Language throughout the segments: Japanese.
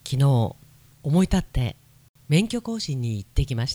昨日思い立って免許更新に行ってきました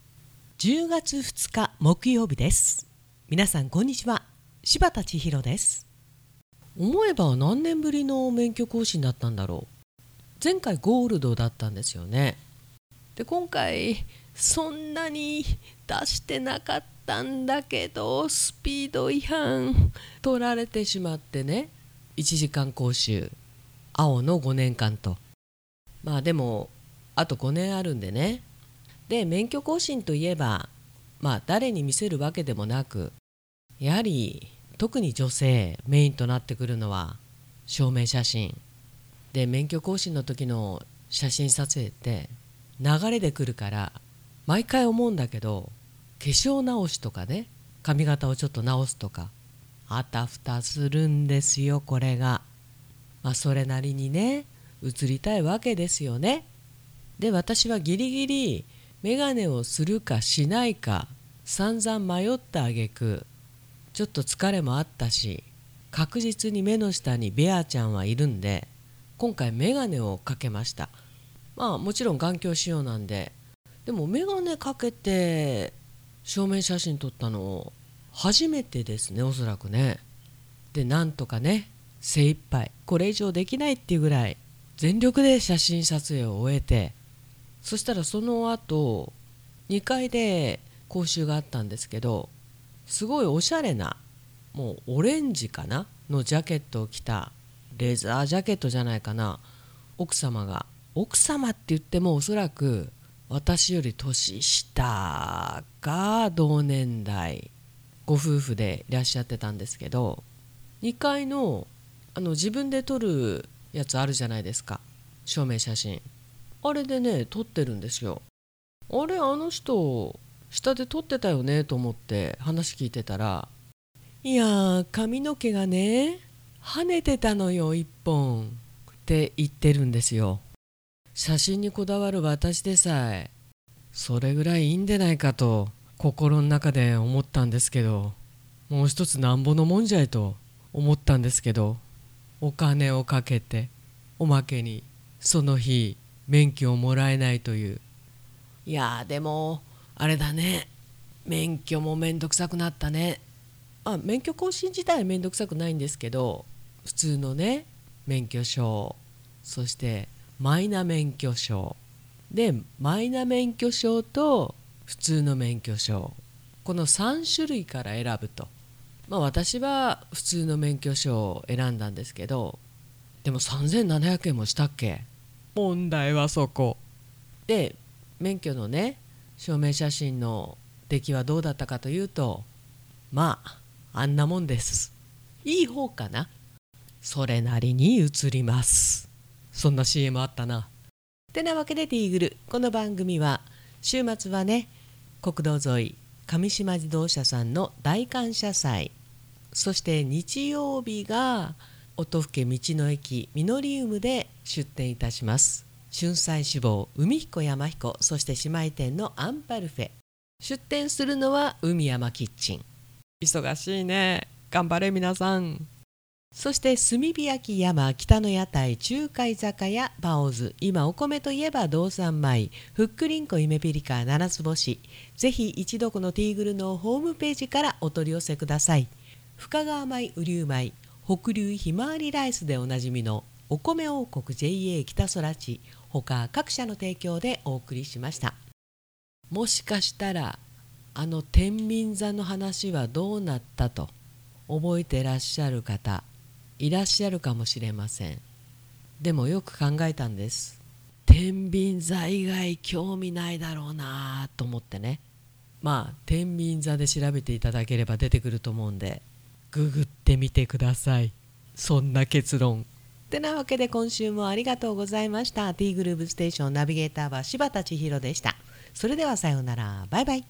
。10月2日木曜日です。皆さんこんにちは、柴田千尋です。思えば何年ぶりの免許更新だったんだろう。前回ゴールドだったんですよね。で今回そんなに出してなかったんだけど、スピード違反取られてしまってね、1時間講習青の5年間と、でもあと5年あるんでね。で免許更新といえば誰に見せるわけでもなく、やはり特に女性メインとなってくるのは証明写真で、免許更新の時の写真撮影って流れで来るから毎回思うんだけど、化粧直しとかね、髪型をちょっと直すとかあたふたするんですよ。これがそれなりにね映りたいわけですよね。で私はギリギリメガネをするかしないか散々迷った挙句、ちょっと疲れもあったし確実に目の下にベアちゃんはいるんで、今回メガネをかけました。もちろん眼鏡仕様なんで。でもメガネかけて正面写真撮ったの初めてですね、おそらくね。でなんとかね精一杯、これ以上できないっていうぐらい全力で写真撮影を終えて、そしたらその後2階で講習があったんですけど、すごいおしゃれな、もうオレンジかなのジャケットを着た、レザージャケットじゃないかな、奥様って言ってもおそらく私より年下か同年代ご夫婦でいらっしゃってたんですけど、2階の自分で撮るやつあるじゃないですか、証明写真。あれでね撮ってるんですよ。あれ、あの人下で撮ってたよねと思って話聞いてたら、いやー髪の毛がね跳ねてたのよ1本って言ってるんですよ。写真にこだわる私でさえそれぐらいいいんでないかと心の中で思ったんですけど、もう一つなんぼのもんじゃいと思ったんですけど、お金をかけておまけにその日免許をもらえないという。いやーでもあれだね、免許もめんどくさくなったね。免許更新自体はめんどくさくないんですけど、普通のね免許証、そしてマイナ免許証で、マイナ免許証と普通の免許証、この3種類から選ぶと。私は普通の免許証を選んだんですけど、でも3700円もしたっけ。問題はそこで、免許のね証明写真の出来はどうだったかというと、あんなもんです。いい方かな。それなりに映ります。そんな CM あったな。てなわけでティーグル、この番組は週末はね国道沿い上島自動車さんの大感謝祭、そして日曜日が音更道の駅ミノリウムで出店いたします。春菜志望海彦山彦、そして姉妹店のアンパルフェ。出店するのは海山キッチン。忙しいね、頑張れ皆さん。そして炭火焼山北の屋台中華居酒屋バオズ、今お米といえば道産米、ふっくりんこ夢ピリカ七つ星。ぜひ一度このティーグルのホームページからお取り寄せください。深川米雨竜米、北流ひまわりライスでおなじみのお米王国 JA 北空地、他各社の提供でお送りしました。もしかしたら天秤座の話はどうなったと覚えてらっしゃる方いらっしゃるかもしれません。でもよく考えたんです。天秤座以外興味ないだろうなと思ってね。天秤座で調べていただければ出てくると思うんで、ググってみてください。そんな結論。てなわけで今週もありがとうございました。 T グルーブステーションナビゲーターは柴田千尋でした。それではさようなら、バイバイ。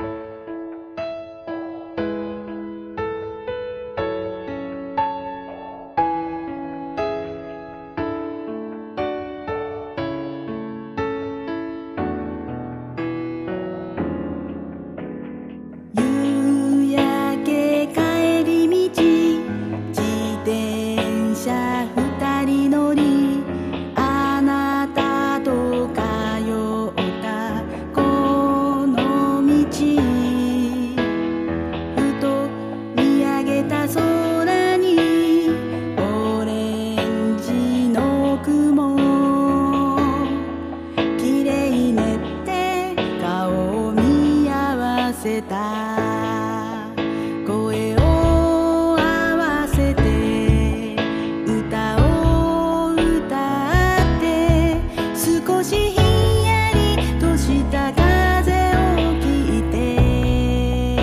夕焼け帰り道、自転車二人乗り、あなた少しひんやりとした風を聞いて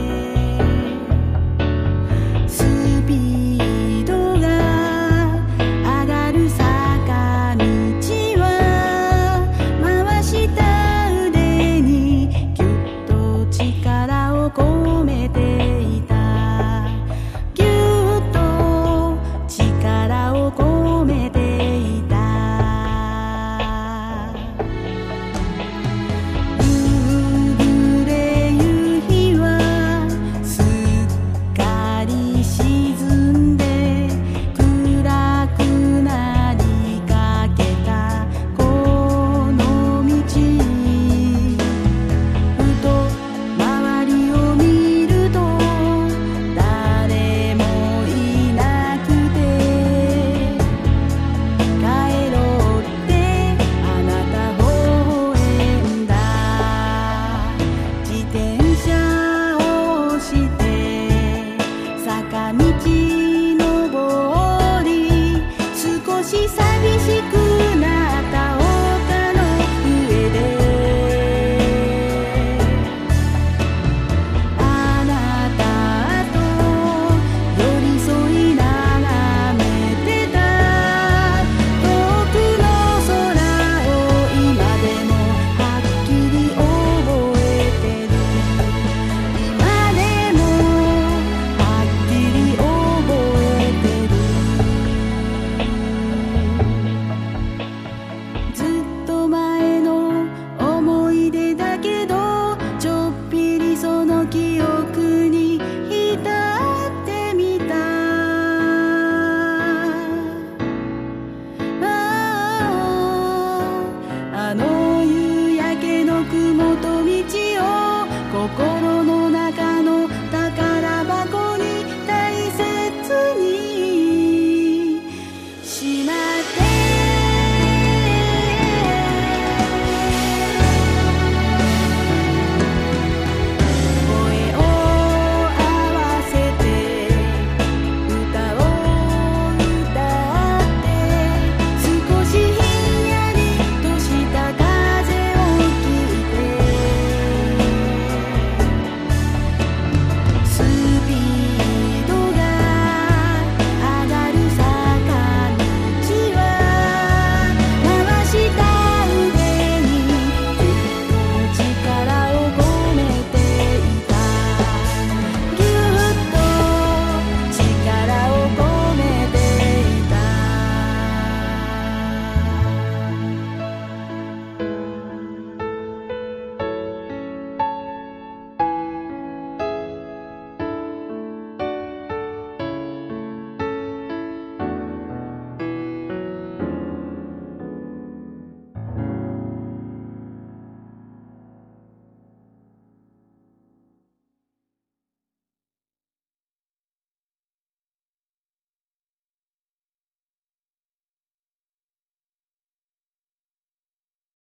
スピードが上がる坂道は回した腕にぎゅっと力を込めていたぎゅっと力を込めていた夕暮れ夕日はすっかり沈んで暗くなりかけたこの道ふと周りを見ると誰もいなくて帰ろうってあなた微笑んだ自転車を押して坂道登り少し寂しくなった丘の上であなたと寄り添い眺めてた遠くの空を今でもはっきり覚えてる今でもはっきり覚えてるずっと前の思い出だけどちょっぴりその記憶に浸ってみたあの夕焼けの雲と道を心